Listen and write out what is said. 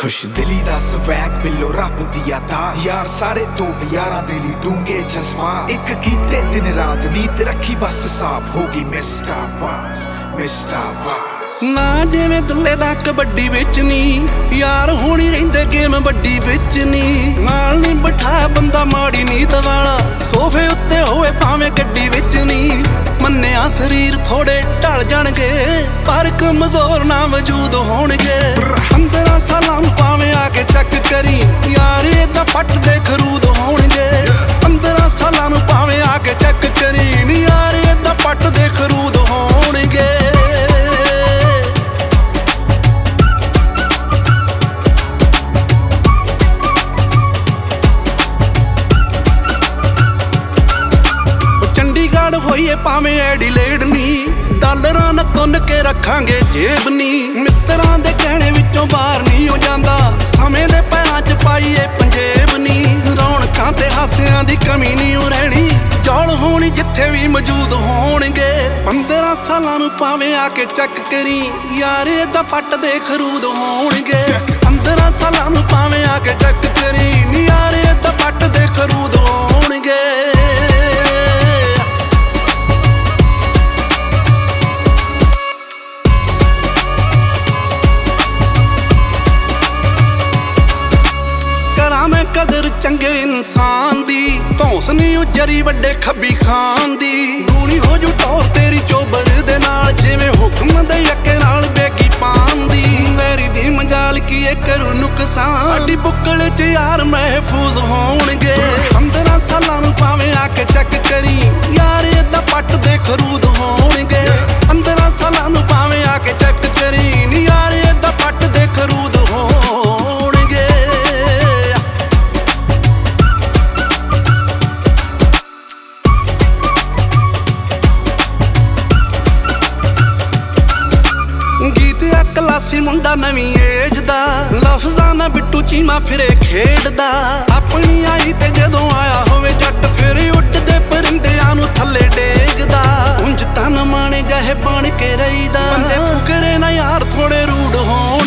खुश दिली दा स्वैग बिलो रब दी अता यार सारे तो यारां दे ली डूंगे जज्बा एक कीते दिन रात नीत रखी बस साफ होगी मिस्टर बास ना जिवें दुल्ले दा कबड्डी विच नी यार होनी रहिंदे गेम बड्डी विच नी नाल नी बिठा बंदा माड़ी नीत वाला सोफे उत्ते होए भावें गड्डी विच नी मन्निया शरीर थोड़े ढल जाणगे पर कमजोर ना वजूद होणगे 15 सालां नूं भावें आके चेक करी यार इदां पट दे खरूद होणगे 15 सालां नूं भावें आके चेक करी नी यार इदां पट दे खरूद होणगे होइए भावें एडिलेड नी डॉलरां ना तुन के रखांगे जेब नी मित्रां दे कहणे विचों बाहर नहीं हो जांदा समय दे पैरां च पाईए पंजेब नी रौणकां ते हासियां दी कमी नहीं हो रहनी जौल होनी जिथे भी मौजूद होणगे 15 सालां नूं भावें आके चेक करी यार इदां पट दे खरूद होणगे 15 सालां नूं भावें आके चेक करी नी यार इदां पट दे खरूद होणगे मैं कदर चंगे इंसान दी धौंस नहीं उजरी वड्डे खब्बी खान दी दूनी हो जू टौर तेरी चोबर दे नाल जिवें हुक्म दे यके नाल बेगी पान दी मेरी दी मजाल की करू नुकसान साडी बुक्कल च यार महफूज होणगे 15 सालां नूं भावें आके चेक करी यार इदां पट दे खरूद होणगे 15 सालां नूं भावें आके चेक करी नी यार इदां पट दे खरूद होणगे क्लासी मुंडा नवी एज दा लफ्जां ना बिट्टू चीमा फिरे खेडदा अपनी आई ते जदों आया होवे जट फिर उड्डदे परिंदियां नूं थल्ले डेगदा उंज तन माणे जाहे बण के रहीदा बंदे फुकरे ना यार थोड़े रूड होण